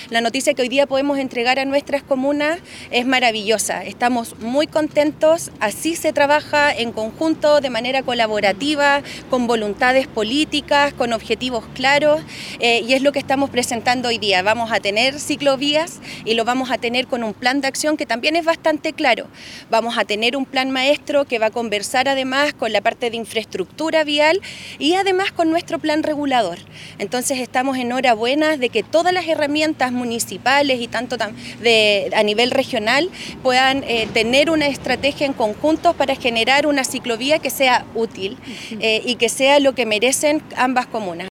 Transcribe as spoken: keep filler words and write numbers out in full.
la noticia que hoy día podemos entregar a nuestras comunas es maravillosa. Estamos muy contentos, así se trabaja en conjunto, de manera colaborativa, con voluntades políticas, con objetivos claros, eh, y es lo que estamos presentando hoy día. Vamos a tener ciclovías y lo vamos a tener con un plan de acción que también es bastante claro. Vamos a tener un plan maestro que va a conversar además con la parte de infraestructura vial y además con nuestro plan regulador. Entonces estamos enhorabuena de que todas las herramientas municipales y tanto de, a nivel regional puedan eh, tener una estrategia en conjunto para generar una ciclovía que sea útil eh, y que sea lo que merecen ambas comunas.